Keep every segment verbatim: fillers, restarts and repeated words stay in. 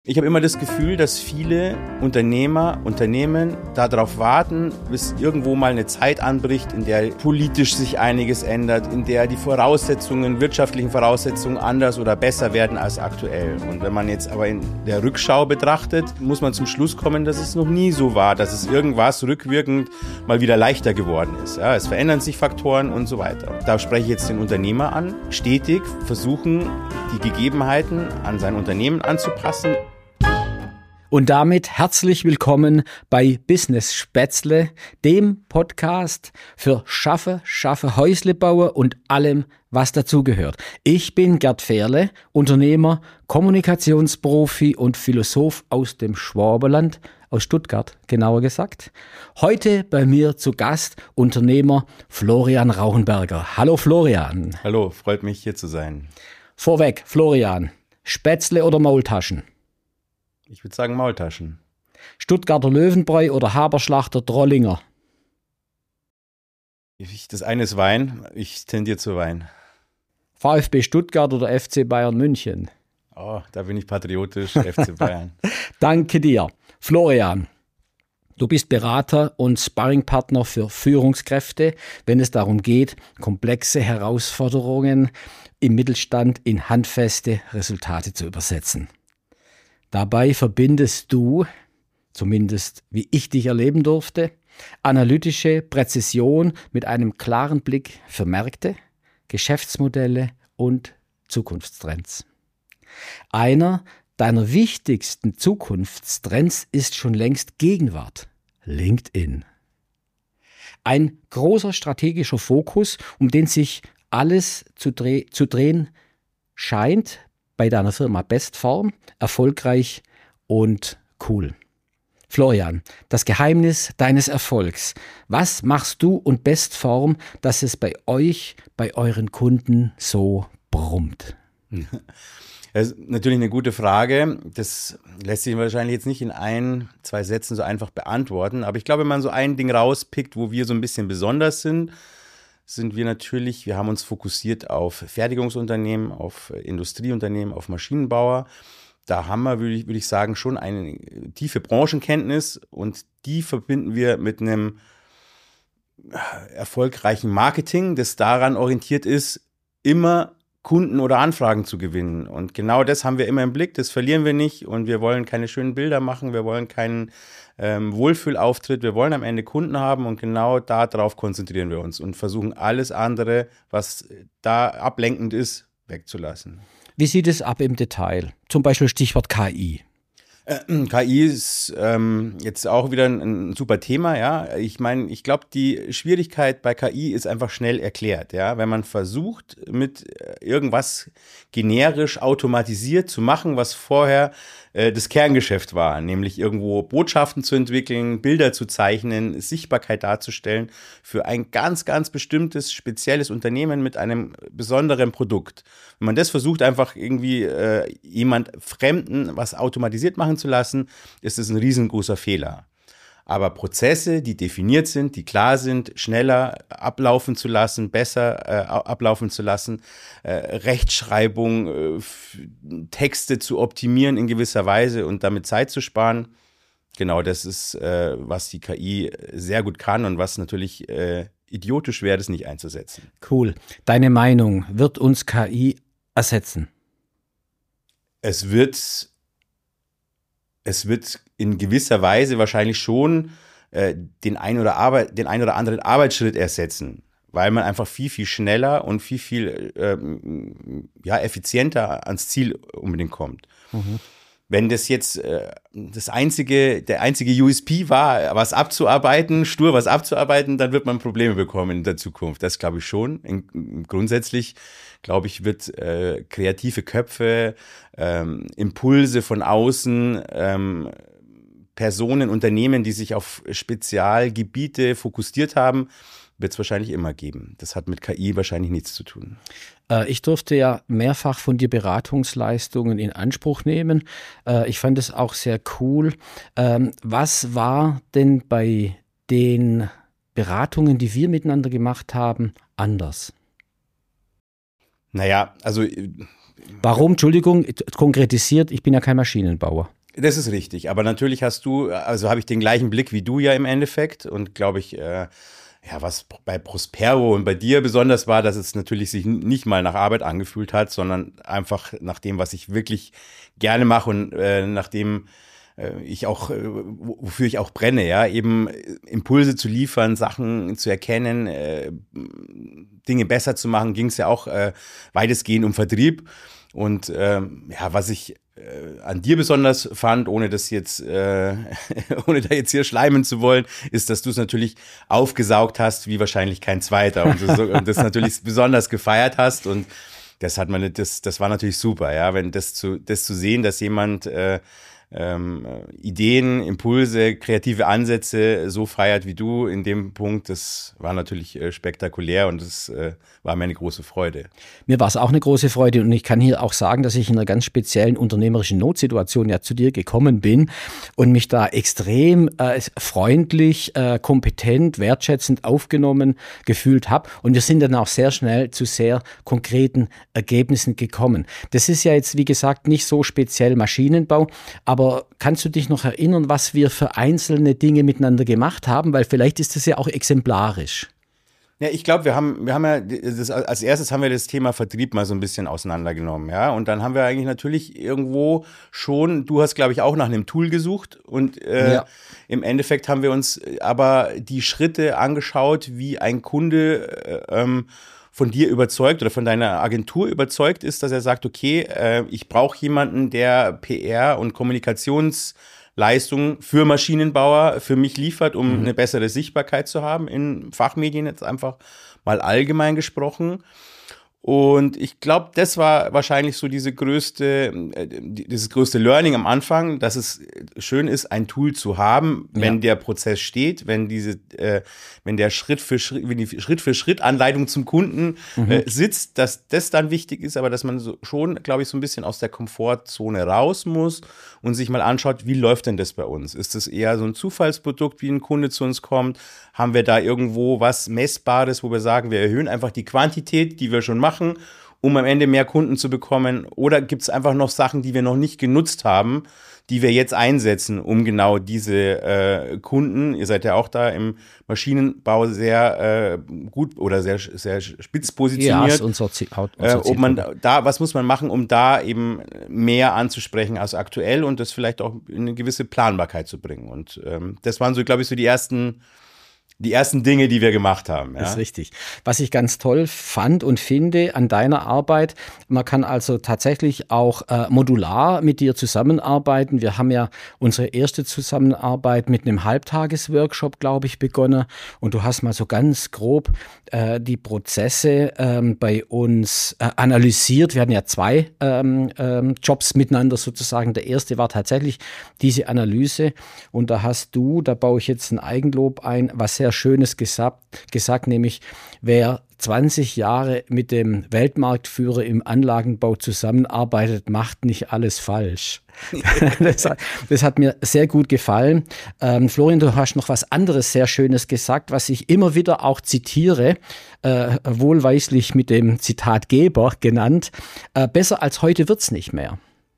Ich habe immer das Gefühl, dass viele Unternehmer, Unternehmen darauf warten, bis irgendwo mal eine Zeit anbricht, in der politisch sich einiges ändert, in der die Voraussetzungen, wirtschaftlichen Voraussetzungen anders oder besser werden als aktuell. Und wenn man jetzt aber in der Rückschau betrachtet, muss man zum Schluss kommen, dass es noch nie so war, dass es irgendwas rückwirkend mal wieder leichter geworden ist. Ja, es verändern sich Faktoren und so weiter. Da spreche ich jetzt den Unternehmer an, stetig versuchen, die Gegebenheiten an sein Unternehmen anzupassen. Und damit herzlich willkommen bei Business Spätzle, dem Podcast für Schaffe, Schaffe, Häuslebauer und allem, was dazugehört. Ich bin Gerd Fehrle, Unternehmer, Kommunikationsprofi und Philosoph aus dem Schwabenland, aus Stuttgart genauer gesagt. Heute bei mir zu Gast Unternehmer Florian Rauchenberger. Hallo Florian. Hallo, freut mich hier zu sein. Vorweg, Florian, Spätzle oder Maultaschen? Ich würde sagen Maultaschen. Stuttgarter Löwenbräu oder Haberschlachter Drollinger? Ich, das eine ist Wein, ich tendiere zu Wein. VfB Stuttgart oder F C Bayern München? Oh, da bin ich patriotisch, F C Bayern. Danke dir. Florian, du bist Berater und Sparringpartner für Führungskräfte, wenn es darum geht, komplexe Herausforderungen im Mittelstand in handfeste Resultate zu übersetzen. Dabei verbindest du, zumindest wie ich dich erleben durfte, analytische Präzision mit einem klaren Blick für Märkte, Geschäftsmodelle und Zukunftstrends. Einer deiner wichtigsten Zukunftstrends ist schon längst Gegenwart: LinkedIn. Ein großer strategischer Fokus, um den sich alles zu, dreh- zu drehen scheint, bei deiner Firma Bestform, erfolgreich und cool. Florian, das Geheimnis deines Erfolgs. Was machst du und Bestform, dass es bei euch, bei euren Kunden so brummt? Das ist natürlich eine gute Frage. Das lässt sich wahrscheinlich jetzt nicht in ein, zwei Sätzen so einfach beantworten. Aber ich glaube, wenn man so ein Ding rauspickt, wo wir so ein bisschen besonders sind, sind wir natürlich, wir haben uns fokussiert auf Fertigungsunternehmen, auf Industrieunternehmen, auf Maschinenbauer. Da haben wir, würde ich, würde ich sagen, schon eine tiefe Branchenkenntnis und die verbinden wir mit einem erfolgreichen Marketing, das daran orientiert ist, immer Kunden oder Anfragen zu gewinnen. Und genau das haben wir immer im Blick, das verlieren wir nicht und wir wollen keine schönen Bilder machen, wir wollen keinen ähm, Wohlfühlauftritt, wir wollen am Ende Kunden haben und genau darauf konzentrieren wir uns und versuchen alles andere, was da ablenkend ist, wegzulassen. Wie sieht es ab im Detail? Zum Beispiel Stichwort K I. K I ist ähm, jetzt auch wieder ein, ein super Thema, ja. Ich meine, ich glaube, die Schwierigkeit bei K I ist einfach schnell erklärt, ja. Wenn man versucht, mit irgendwas generisch automatisiert zu machen, was vorher äh, das Kerngeschäft war, nämlich irgendwo Botschaften zu entwickeln, Bilder zu zeichnen, Sichtbarkeit darzustellen für ein ganz, ganz bestimmtes, spezielles Unternehmen mit einem besonderen Produkt. Wenn man das versucht, einfach irgendwie äh, jemand Fremden was automatisiert machen zu lassen, ist es ein riesengroßer Fehler. Aber Prozesse, die definiert sind, die klar sind, schneller ablaufen zu lassen, besser äh, ablaufen zu lassen, äh, Rechtschreibung, äh, f- Texte zu optimieren in gewisser Weise und damit Zeit zu sparen, genau das ist, äh, was die K I sehr gut kann und was natürlich äh, idiotisch wäre, das nicht einzusetzen. Cool. Deine Meinung, wird uns K I ersetzen? Es wird Es wird in gewisser Weise wahrscheinlich schon äh, den, ein oder Arbeit, den ein oder anderen Arbeitsschritt ersetzen, weil man einfach viel, viel schneller und viel, viel ähm, ja, effizienter ans Ziel unbedingt kommt. Mhm. Wenn das jetzt äh, das einzige, der einzige U S P war, was abzuarbeiten, stur was abzuarbeiten, dann wird man Probleme bekommen in der Zukunft. Das glaube ich schon. In, grundsätzlich, glaube ich, wird äh, kreative Köpfe, ähm, Impulse von außen, ähm, Personen, Unternehmen, die sich auf Spezialgebiete fokussiert haben, wird es wahrscheinlich immer geben. Das hat mit K I wahrscheinlich nichts zu tun. Äh, ich durfte ja mehrfach von dir Beratungsleistungen in Anspruch nehmen. Äh, ich fand es auch sehr cool. Ähm, was war denn bei den Beratungen, die wir miteinander gemacht haben, anders? Naja, also Warum? Entschuldigung, konkretisiert, ich bin ja kein Maschinenbauer. Das ist richtig, aber natürlich hast du, also habe ich den gleichen Blick wie du ja im Endeffekt und glaube ich, äh, ja, was bei Prospero und bei dir besonders war, dass es natürlich sich nicht mal nach Arbeit angefühlt hat, sondern einfach nach dem, was ich wirklich gerne mache und äh, nach dem äh, ich auch, äh, wofür ich auch brenne, ja, eben Impulse zu liefern, Sachen zu erkennen, äh, Dinge besser zu machen, ging es ja auch äh, weitestgehend um Vertrieb. Und ähm, ja, was ich äh, an dir besonders fand, ohne das jetzt, äh, ohne da jetzt hier schleimen zu wollen, ist, dass du es natürlich aufgesaugt hast, wie wahrscheinlich kein zweiter. Und das, und das natürlich besonders gefeiert hast. Und das hat man, das, das war natürlich super, ja, wenn das zu, das zu sehen, dass jemand äh, ähm, Ideen, Impulse, kreative Ansätze so feiert wie du in dem Punkt, das war natürlich äh, spektakulär und das äh, war mir eine große Freude. Mir war es auch eine große Freude und ich kann hier auch sagen, dass ich in einer ganz speziellen unternehmerischen Notsituation ja zu dir gekommen bin und mich da extrem äh, freundlich, äh, kompetent, wertschätzend aufgenommen gefühlt habe und wir sind dann auch sehr schnell zu sehr konkreten Ergebnissen gekommen. Das ist ja jetzt, wie gesagt, nicht so speziell Maschinenbau, aber Aber kannst du dich noch erinnern, was wir für einzelne Dinge miteinander gemacht haben? Weil vielleicht ist das ja auch exemplarisch. Ja, ich glaube, wir haben, wir haben ja, das, als erstes haben wir das Thema Vertrieb mal so ein bisschen auseinandergenommen, ja. Und dann haben wir eigentlich natürlich irgendwo schon, du hast, glaube ich, auch nach einem Tool gesucht und äh, ja. Im Endeffekt haben wir uns aber die Schritte angeschaut, wie ein Kunde äh, ähm, von dir überzeugt oder von deiner Agentur überzeugt ist, dass er sagt, okay, äh, ich brauche jemanden, der P R und Kommunikationsleistungen für Maschinenbauer für mich liefert, um mhm. eine bessere Sichtbarkeit zu haben in Fachmedien, jetzt einfach mal allgemein gesprochen. Und ich glaube, das war wahrscheinlich so diese größte, äh, dieses größte Learning am Anfang, dass es schön ist, ein Tool zu haben, wenn ja. der Prozess steht, wenn diese, äh, wenn der Schritt für Schritt, wenn die Schritt für Schritt Anleitung zum Kunden mhm. äh, sitzt, dass das dann wichtig ist, aber dass man so schon, glaube ich, so ein bisschen aus der Komfortzone raus muss und sich mal anschaut, wie läuft denn das bei uns? Ist das eher so ein Zufallsprodukt, wie ein Kunde zu uns kommt? Haben wir da irgendwo was Messbares, wo wir sagen, wir erhöhen einfach die Quantität, die wir schon machen, um am Ende mehr Kunden zu bekommen? Oder gibt es einfach noch Sachen, die wir noch nicht genutzt haben, die wir jetzt einsetzen, um genau diese äh, Kunden, ihr seid ja auch da im Maschinenbau sehr äh, gut oder sehr, sehr spitz positioniert. Ja, unser Ziel, äh, ob man da, was muss man machen, um da eben mehr anzusprechen als aktuell und das vielleicht auch in eine gewisse Planbarkeit zu bringen? Und ähm, das waren so, glaube ich, so die ersten Die ersten Dinge, die wir gemacht haben. Ja. Das ist richtig. Was ich ganz toll fand und finde an deiner Arbeit, man kann also tatsächlich auch äh, modular mit dir zusammenarbeiten. Wir haben ja unsere erste Zusammenarbeit mit einem Halbtagesworkshop, glaube ich, begonnen. Und du hast mal so ganz grob äh, die Prozesse ähm, bei uns äh, analysiert. Wir hatten ja zwei ähm, ähm, Jobs miteinander sozusagen. Der erste war tatsächlich diese Analyse. Und da hast du, da baue ich jetzt ein Eigenlob ein, was sehr Schönes gesagt, gesagt, nämlich wer zwanzig Jahre mit dem Weltmarktführer im Anlagenbau zusammenarbeitet, macht nicht alles falsch. das, hat, das hat mir sehr gut gefallen. Ähm, Florian, du hast noch was anderes sehr Schönes gesagt, was ich immer wieder auch zitiere, äh, wohlweislich mit dem Zitatgeber genannt. Äh, besser als heute wird's nicht mehr.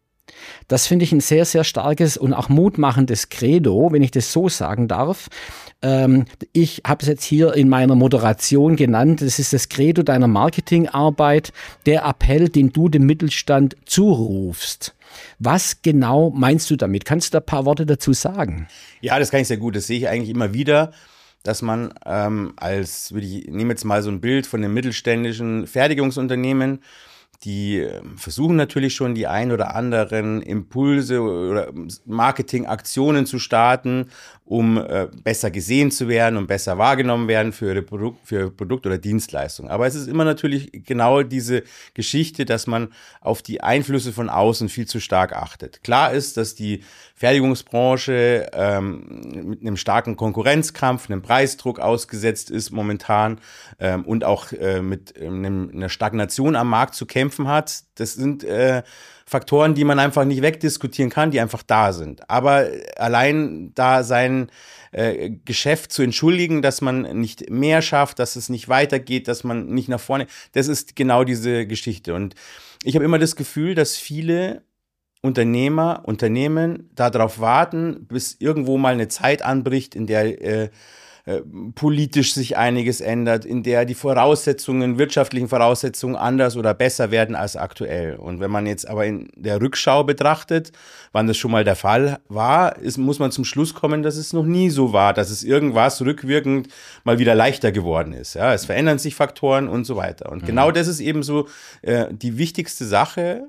Das finde ich ein sehr, sehr starkes und auch mutmachendes Credo, wenn ich das so sagen darf. Ähm, ich habe es jetzt hier in meiner Moderation genannt. Das ist das Credo deiner Marketingarbeit, der Appell, den du dem Mittelstand zurufst. Was genau meinst du damit? Kannst du da ein paar Worte dazu sagen? Ja, das kann ich sehr gut. Das sehe ich eigentlich immer wieder, dass man ähm, als, ich nehme jetzt mal so ein Bild von einem mittelständischen Fertigungsunternehmen, die versuchen natürlich schon die ein oder anderen Impulse oder Marketingaktionen zu starten, um äh, besser gesehen zu werden und besser wahrgenommen werden für ihre Produkt, für Produkt oder Dienstleistung. Aber es ist immer natürlich genau diese Geschichte, dass man auf die Einflüsse von außen viel zu stark achtet. Klar ist, dass die Fertigungsbranche ähm, mit einem starken Konkurrenzkampf, einem Preisdruck ausgesetzt ist momentan ähm, und auch äh, mit ähm, einer Stagnation am Markt zu kämpfen hat. Das sind äh, Faktoren, die man einfach nicht wegdiskutieren kann, die einfach da sind. Aber allein da sein äh, Geschäft zu entschuldigen, dass man nicht mehr schafft, dass es nicht weitergeht, dass man nicht nach vorne, das ist genau diese Geschichte. Und ich habe immer das Gefühl, dass viele Unternehmer, Unternehmen darauf warten, bis irgendwo mal eine Zeit anbricht, in der äh, äh, politisch sich einiges ändert, in der die Voraussetzungen, wirtschaftlichen Voraussetzungen anders oder besser werden als aktuell. Und wenn man jetzt aber in der Rückschau betrachtet, wann das schon mal der Fall war, ist, muss man zum Schluss kommen, dass es noch nie so war, dass es irgendwas rückwirkend mal wieder leichter geworden ist. Ja, es verändern sich Faktoren und so weiter. Und mhm. genau das ist eben so äh, die wichtigste Sache.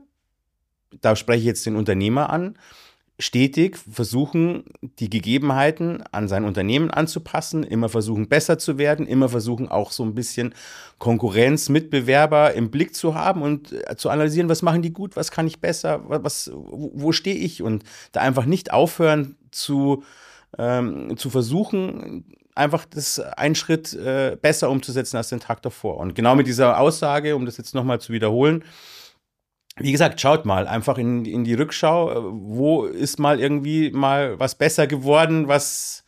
Da spreche ich jetzt den Unternehmer an, stetig versuchen, die Gegebenheiten an sein Unternehmen anzupassen, immer versuchen, besser zu werden, immer versuchen, auch so ein bisschen Konkurrenz, Mitbewerber im Blick zu haben und zu analysieren, was machen die gut, was kann ich besser, was, wo stehe ich, und da einfach nicht aufhören zu, ähm, zu versuchen, einfach das einen Schritt äh, besser umzusetzen als den Tag davor. Und genau mit dieser Aussage, um das jetzt nochmal zu wiederholen, wie gesagt, schaut mal einfach in, in die Rückschau, wo ist mal irgendwie mal was besser geworden, was,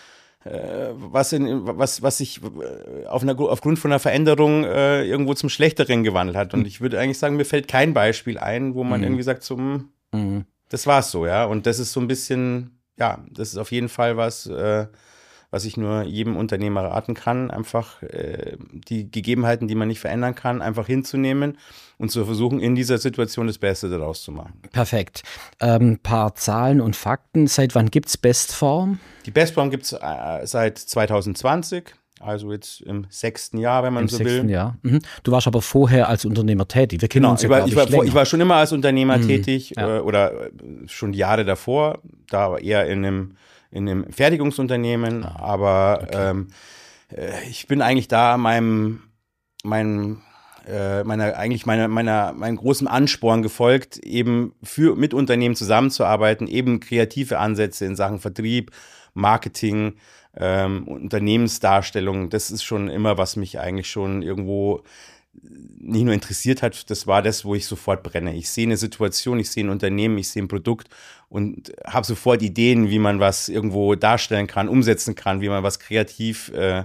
äh, was, in, was, was sich auf einer, aufgrund von einer Veränderung äh, irgendwo zum Schlechteren gewandelt hat. Und ich würde eigentlich sagen, mir fällt kein Beispiel ein, wo man mhm. irgendwie sagt, zum, mhm. das war's so, ja. Und das ist so ein bisschen, ja, das ist auf jeden Fall was, äh, was ich nur jedem Unternehmer raten kann, einfach äh, die Gegebenheiten, die man nicht verändern kann, einfach hinzunehmen und zu versuchen, in dieser Situation das Beste daraus zu machen. Perfekt. Ein ähm, paar Zahlen und Fakten. Seit wann gibt es Bestform? Die Bestform gibt es äh, seit zwanzig zwanzig, also jetzt im sechsten Jahr, wenn man Im so sechsten will. Jahr. Mhm. Du warst aber vorher als Unternehmer tätig. Wir kennen Genau, uns ja, ich, war, glaub ich, war, länger. ich war schon immer als Unternehmer mhm. tätig ja. äh, oder schon die Jahre davor, da aber eher in einem in einem Fertigungsunternehmen, ah, aber okay. ähm, äh, ich bin eigentlich da meinem, meinem, äh, meiner, eigentlich meiner, meiner, meinem großen Ansporn gefolgt, eben für, mit Unternehmen zusammenzuarbeiten, eben kreative Ansätze in Sachen Vertrieb, Marketing, ähm, Unternehmensdarstellung, das ist schon immer, was mich eigentlich schon irgendwo nicht nur interessiert hat, das war das, wo ich sofort brenne. Ich sehe eine Situation, ich sehe ein Unternehmen, ich sehe ein Produkt und habe sofort Ideen, wie man was irgendwo darstellen kann, umsetzen kann, wie man was kreativ äh,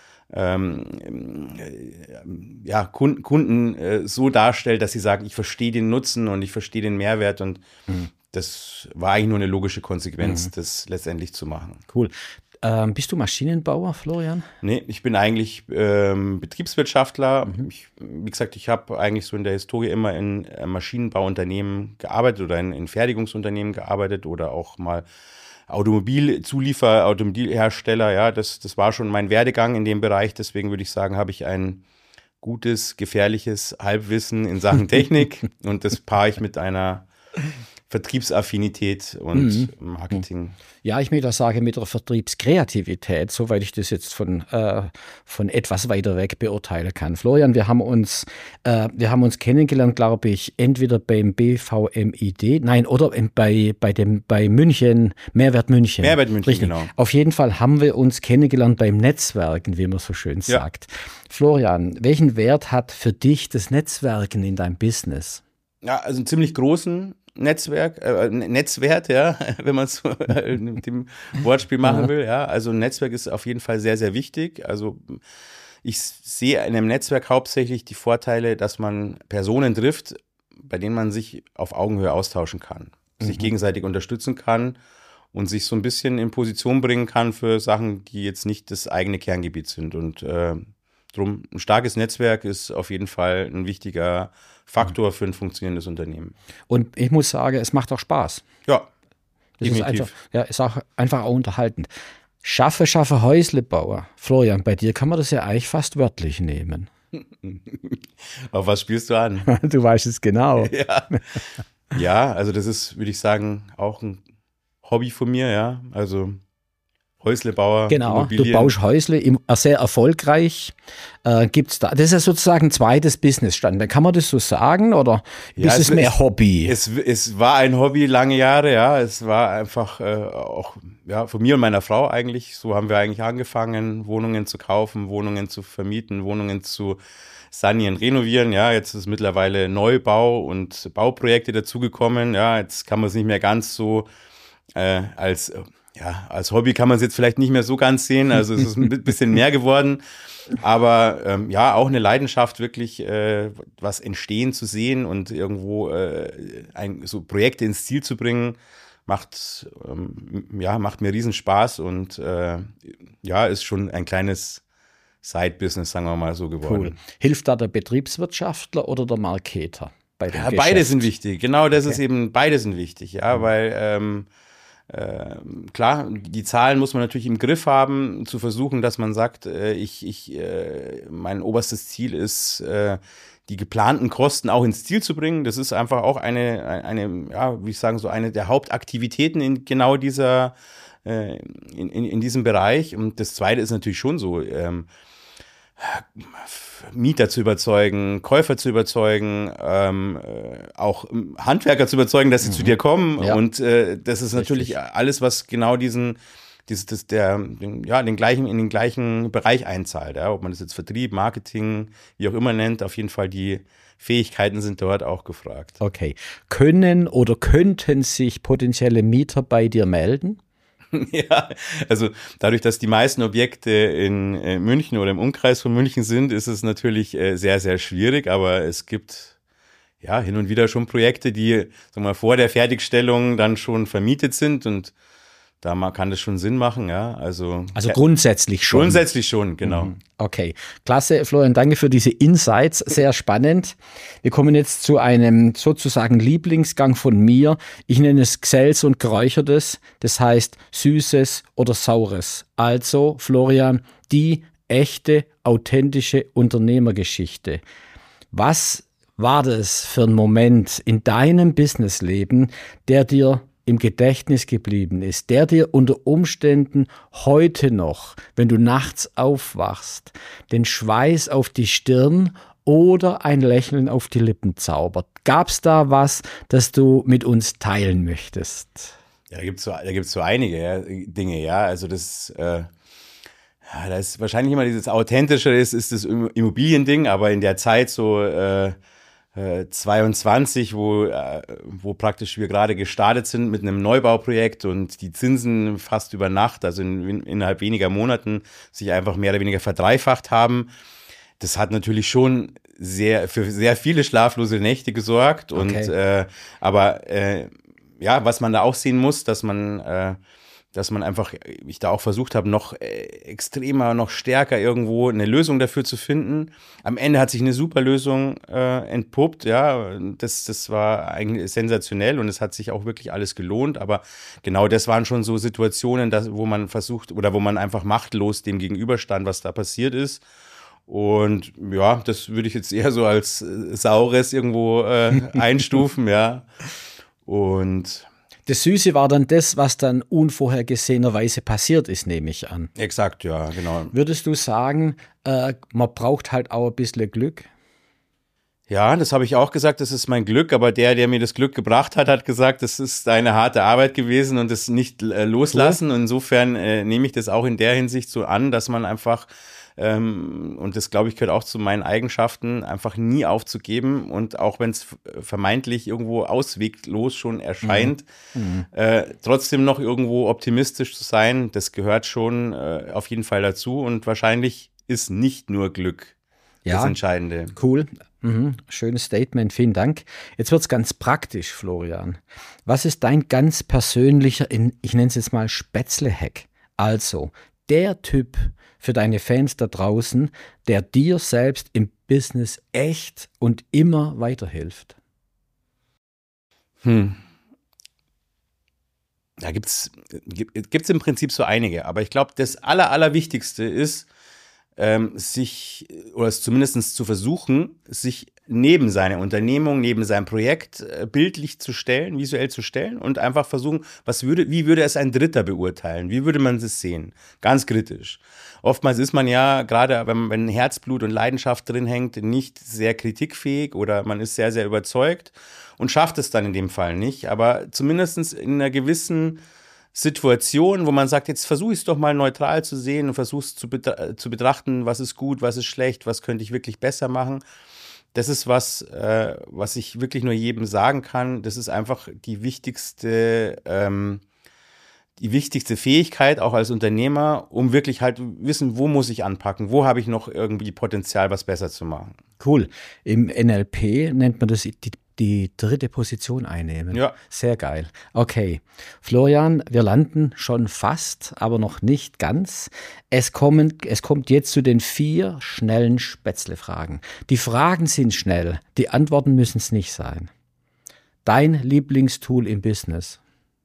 ähm, äh, ja, Kunden, Kunden äh, so darstellt, dass sie sagen, ich verstehe den Nutzen und ich verstehe den Mehrwert, und mhm. das war eigentlich nur eine logische Konsequenz, mhm. das letztendlich zu machen. Cool. Ähm, bist du Maschinenbauer, Florian? Nee, ich bin eigentlich ähm, Betriebswirtschaftler. Mhm. Ich, wie gesagt, ich habe eigentlich so in der Historie immer in äh, Maschinenbauunternehmen gearbeitet oder in, in Fertigungsunternehmen gearbeitet oder auch mal Automobilzuliefer, Automobilhersteller. Ja, das, das war schon mein Werdegang in dem Bereich. Deswegen würde ich sagen, habe ich ein gutes, gefährliches Halbwissen in Sachen Technik und das paare ich mit einer Vertriebsaffinität und mhm. Marketing. Ja, ich möchte auch sagen, mit der Vertriebskreativität, soweit ich das jetzt von, äh, von etwas weiter weg beurteilen kann. Florian, wir haben uns, äh, wir haben uns kennengelernt, glaube ich, entweder beim B V M I D, nein, oder bei, bei, dem, bei München, Mehrwert München. Mehrwert München, Richtig. Genau. Auf jeden Fall haben wir uns kennengelernt beim Netzwerken, wie man so schön ja. sagt. Florian, welchen Wert hat für dich das Netzwerken in deinem Business? Ja, also einen ziemlich großen Netzwerk, äh, Netzwert, ja, wenn man es mit dem Wortspiel machen will, ja. Also ein Netzwerk ist auf jeden Fall sehr, sehr wichtig. Also ich sehe in einem Netzwerk hauptsächlich die Vorteile, dass man Personen trifft, bei denen man sich auf Augenhöhe austauschen kann, mhm. sich gegenseitig unterstützen kann und sich so ein bisschen in Position bringen kann für Sachen, die jetzt nicht das eigene Kerngebiet sind. Und äh, drum, ein starkes Netzwerk ist auf jeden Fall ein wichtiger Faktor für ein funktionierendes Unternehmen. Und ich muss sagen, es macht auch Spaß. Ja, das definitiv. Ist einfach, ja, ist auch einfach auch unterhaltend. Schaffe, schaffe, Häusle bauen. Florian, bei dir kann man das ja eigentlich fast wörtlich nehmen. Auf was spielst du an? Du weißt es genau. Ja. Ja, also das ist, würde ich sagen, auch ein Hobby von mir, ja. Also Häuslebauer, genau, Immobilien. Du baust Häusle, sehr erfolgreich. Äh, gibt's da, das ist ja sozusagen ein zweites Businessstandbein. Kann man das so sagen oder ja, ist es, es mehr es, Hobby? Es, es war ein Hobby lange Jahre, ja. Es war einfach äh, auch ja, von mir und meiner Frau eigentlich. So haben wir eigentlich angefangen, Wohnungen zu kaufen, Wohnungen zu vermieten, Wohnungen zu sanieren, renovieren. Ja, jetzt ist mittlerweile Neubau und Bauprojekte dazugekommen. Ja, jetzt kann man es nicht mehr ganz so äh, als ja, als Hobby kann man es jetzt vielleicht nicht mehr so ganz sehen, also es ist ein bisschen mehr geworden, aber ähm, ja, auch eine Leidenschaft, wirklich äh, was entstehen zu sehen und irgendwo äh, ein, so Projekte ins Ziel zu bringen, macht, ähm, ja, macht mir riesen Spaß und äh, ja, ist schon ein kleines Side-Business, sagen wir mal so geworden. Cool. Hilft da der Betriebswirtschaftler oder der Marketer bei dem Ja, Geschäft? beide sind wichtig, genau, das Okay. ist eben, beide sind wichtig, ja, mhm. weil ähm, äh, klar, die Zahlen muss man natürlich im Griff haben, zu versuchen, dass man sagt, äh, ich, ich, äh, mein oberstes Ziel ist, äh, die geplanten Kosten auch ins Ziel zu bringen. Das ist einfach auch eine, eine, ja, wie ich sagen, so eine der Hauptaktivitäten in genau dieser, äh, in, in, in diesem Bereich. Und das Zweite ist natürlich schon so, ähm, Mieter zu überzeugen, Käufer zu überzeugen, ähm, äh, auch Handwerker zu überzeugen, dass sie mhm. zu dir kommen. Ja. Und äh, das ist natürlich Richtig. alles, was genau diesen, dieses, das, der, den, ja, den gleichen, in den gleichen Bereich einzahlt. Ja? Ob man das jetzt Vertrieb, Marketing, wie auch immer nennt, auf jeden Fall die Fähigkeiten sind dort auch gefragt. Okay. Können oder könnten sich potenzielle Mieter bei dir melden? Ja, also dadurch, dass die meisten Objekte in äh, München oder im Umkreis von München sind, ist es natürlich äh, sehr, sehr schwierig, aber es gibt ja hin und wieder schon Projekte, die, sagen wir mal, vor der Fertigstellung dann schon vermietet sind und da kann das schon Sinn machen, ja. Also, also grundsätzlich schon. Grundsätzlich schon, genau. Okay, klasse, Florian, danke für diese Insights, sehr spannend. Wir kommen jetzt zu einem sozusagen Lieblingsgang von mir. Ich nenne es Gsells und Geräuchertes, das heißt Süßes oder Saures. Also, Florian, die echte, authentische Unternehmergeschichte. Was war das für ein Moment in deinem Businessleben, der dir im Gedächtnis geblieben ist, der dir unter Umständen heute noch, wenn du nachts aufwachst, den Schweiß auf die Stirn oder ein Lächeln auf die Lippen zaubert? Gab es da was, das du mit uns teilen möchtest? Ja, da gibt es so, da gibt's so einige ja, Dinge, ja, also das, äh, ja, da ist wahrscheinlich immer dieses Authentische, ist, ist das Immobiliending, aber in der Zeit so, äh, zweiundzwanzig, wo, äh, wo praktisch wir gerade gestartet sind mit einem Neubauprojekt und die Zinsen fast über Nacht, also in, in, innerhalb weniger Monaten, sich einfach mehr oder weniger verdreifacht haben. Das hat natürlich schon sehr für sehr viele schlaflose Nächte gesorgt. Okay. Und äh, aber äh, ja, was man da auch sehen muss, dass man äh, dass man einfach, ich da auch versucht habe, noch extremer, noch stärker irgendwo eine Lösung dafür zu finden. Am Ende hat sich eine super Lösung äh, entpuppt, ja, das, das war eigentlich sensationell und es hat sich auch wirklich alles gelohnt, aber genau das waren schon so Situationen, dass, wo man versucht oder wo man einfach machtlos dem gegenüberstand, was da passiert ist. Und ja, das würde ich jetzt eher so als äh, Saures irgendwo äh, einstufen, ja. Und das Süße war dann das, was dann unvorhergesehenerweise passiert ist, nehme ich an. Exakt, ja, genau. Würdest du sagen, äh, man braucht halt auch ein bisschen Glück? Ja, das habe ich auch gesagt, das ist mein Glück, aber der, der mir das Glück gebracht hat, hat gesagt, das ist eine harte Arbeit gewesen und das nicht äh, loslassen. Und insofern äh, nehme ich das auch in der Hinsicht so an, dass man einfach Ähm, und das, glaube ich, gehört auch zu meinen Eigenschaften, einfach nie aufzugeben und auch wenn es vermeintlich irgendwo ausweglos schon erscheint, mhm. äh, trotzdem noch irgendwo optimistisch zu sein, das gehört schon äh, auf jeden Fall dazu und wahrscheinlich ist nicht nur Glück ja, das Entscheidende. Cool, mhm. Schönes Statement, vielen Dank. Jetzt wird es ganz praktisch, Florian. Was ist dein ganz persönlicher, ich nenne es jetzt mal Spätzle-Hack? Also, der Typ für deine Fans da draußen, der dir selbst im Business echt und immer weiterhilft? Hm. Da gibt's, gibt's im Prinzip so einige, aber ich glaube, das Aller, Allerwichtigste ist, ähm, sich, oder es zumindest zu versuchen, sich neben seiner Unternehmung, neben seinem Projekt äh, bildlich zu stellen, visuell zu stellen und einfach versuchen, was würde, wie würde es ein Dritter beurteilen? Wie würde man es sehen? Ganz kritisch. Oftmals ist man ja, gerade wenn, wenn Herzblut und Leidenschaft drin hängt, nicht sehr kritikfähig oder man ist sehr, sehr überzeugt und schafft es dann in dem Fall nicht. Aber zumindest in einer gewissen Situation, wo man sagt, jetzt versuche ich es doch mal neutral zu sehen und versuche es zu, betra- zu betrachten, was ist gut, was ist schlecht, was könnte ich wirklich besser machen. Das ist was, äh, was ich wirklich nur jedem sagen kann. Das ist einfach die wichtigste, ähm, die wichtigste Fähigkeit, auch als Unternehmer, um wirklich halt wissen, wo muss ich anpacken, wo habe ich noch irgendwie Potenzial, was besser zu machen. Cool. Im N L P nennt man das die, die dritte Position einnehmen. Ja. Sehr geil. Okay. Florian, wir landen schon fast, aber noch nicht ganz. Es, kommen, es kommt jetzt zu den vier schnellen Spätzle-Fragen. Die Fragen sind schnell, die Antworten müssen es nicht sein. Dein Lieblingstool im Business?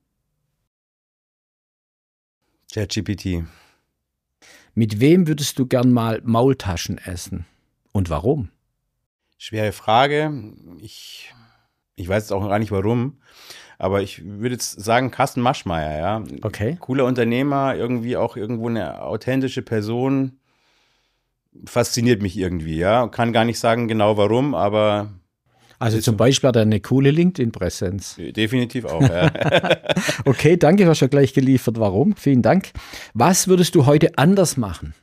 ChatGPT. Mit wem würdest du gern mal Maultaschen essen? Und warum? Schwere Frage. Ich, ich weiß jetzt auch gar nicht warum, aber ich würde jetzt sagen Carsten Maschmeyer, ja. Okay. Cooler Unternehmer, irgendwie auch irgendwo eine authentische Person. Fasziniert mich irgendwie, ja. Kann gar nicht sagen genau warum, aber Also zum Beispiel hat er eine coole LinkedIn-Präsenz. definitiv auch, ja. Okay, danke, du hast ja gleich geliefert. Warum? Vielen Dank. Was würdest du heute anders machen?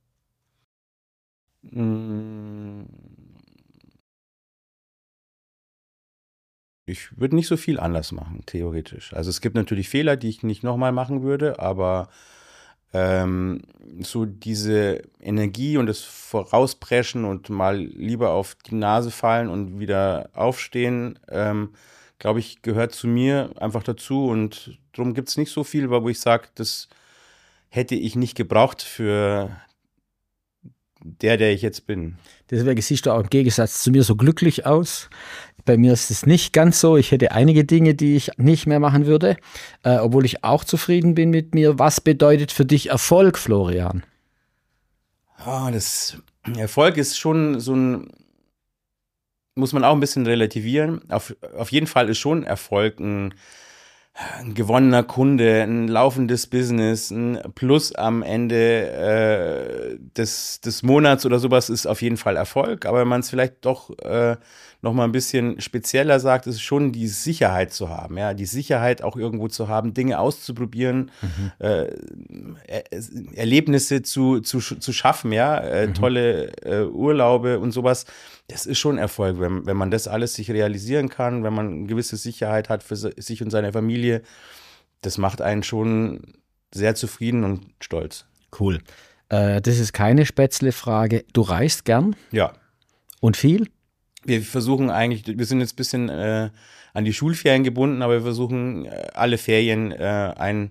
Ich würde nicht so viel anders machen, theoretisch. Also es gibt natürlich Fehler, die ich nicht nochmal machen würde, aber ähm, so diese Energie und das Vorauspreschen und mal lieber auf die Nase fallen und wieder aufstehen, ähm, glaube ich, gehört zu mir einfach dazu. Und darum gibt es nicht so viel, wo ich sage, das hätte ich nicht gebraucht für der, der ich jetzt bin. Deswegen siehst du auch im Gegensatz zu mir so glücklich aus. Bei mir ist es nicht ganz so. Ich hätte einige Dinge, die ich nicht mehr machen würde, äh, obwohl ich auch zufrieden bin mit mir. Was bedeutet für dich Erfolg, Florian? Oh, das Erfolg ist schon so ein, muss man auch ein bisschen relativieren. Auf, auf jeden Fall ist schon Erfolg ein, ein gewonnener Kunde, ein laufendes Business, ein Plus am Ende äh, des, des Monats oder sowas ist auf jeden Fall Erfolg. Aber wenn man es vielleicht doch äh, noch mal ein bisschen spezieller sagt, ist es schon die Sicherheit zu haben, ja, die Sicherheit auch irgendwo zu haben, Dinge auszuprobieren, mhm. äh, er, Erlebnisse zu, zu, zu schaffen, ja, äh, mhm. tolle äh, Urlaube und sowas. Das ist schon Erfolg, wenn, wenn man das alles sich realisieren kann, wenn man eine gewisse Sicherheit hat für sich und seine Familie. Das macht einen schon sehr zufrieden und stolz. Cool. Äh, das ist keine Spätzle-Frage. Du reist gern? Ja. Und viel? Wir versuchen eigentlich, wir sind jetzt ein bisschen äh, an die Schulferien gebunden, aber wir versuchen äh, alle Ferien äh, ein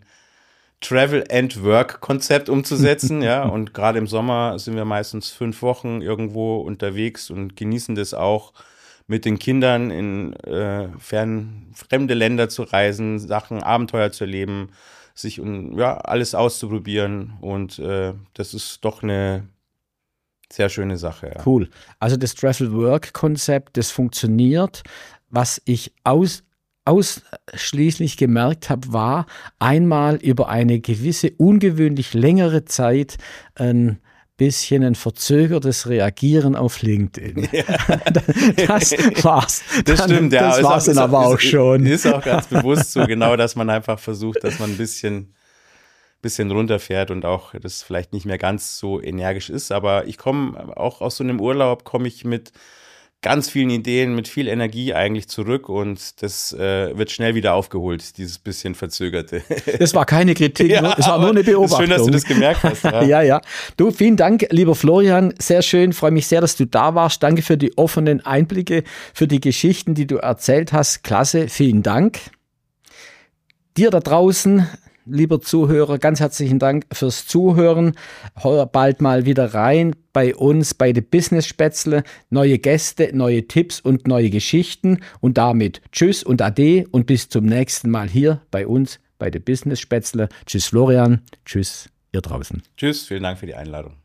Travel-and-Work-Konzept umzusetzen, ja, und gerade im Sommer sind wir meistens fünf Wochen irgendwo unterwegs und genießen das auch, mit den Kindern in äh, fern fremde Länder zu reisen, Sachen, Abenteuer zu erleben, sich um, ja, alles auszuprobieren und äh, das ist doch eine sehr schöne Sache. Ja. Cool. Also das Travel-Work-Konzept, das funktioniert. Was ich aus ausschließlich gemerkt habe, war einmal über eine gewisse, ungewöhnlich längere Zeit ein bisschen ein verzögertes Reagieren auf LinkedIn. Ja. Das war's. Das dann, stimmt, ja. Das war's dann aber auch ist, schon. Ist auch ganz bewusst so, genau, dass man einfach versucht, dass man ein bisschen, bisschen runterfährt und auch das vielleicht nicht mehr ganz so energisch ist. Aber ich komme auch aus so einem Urlaub, komme ich mit ganz vielen Ideen, mit viel Energie eigentlich zurück und das äh, wird schnell wieder aufgeholt, dieses bisschen Verzögerte. Das war keine Kritik, ja, es war nur eine Beobachtung. Schön, dass du das gemerkt hast. Ja. ja, ja. Du, vielen Dank, lieber Florian, sehr schön, freue mich sehr, dass du da warst. Danke für die offenen Einblicke, für die Geschichten, die du erzählt hast. Klasse, vielen Dank. Dir da draußen, lieber Zuhörer, ganz herzlichen Dank fürs Zuhören. Heuer bald mal wieder rein bei uns, bei den Business Spätzle. Neue Gäste, neue Tipps und neue Geschichten. Und damit tschüss und ade und bis zum nächsten Mal hier bei uns, bei den Business Spätzle. Tschüss Florian, tschüss ihr draußen. Tschüss, vielen Dank für die Einladung.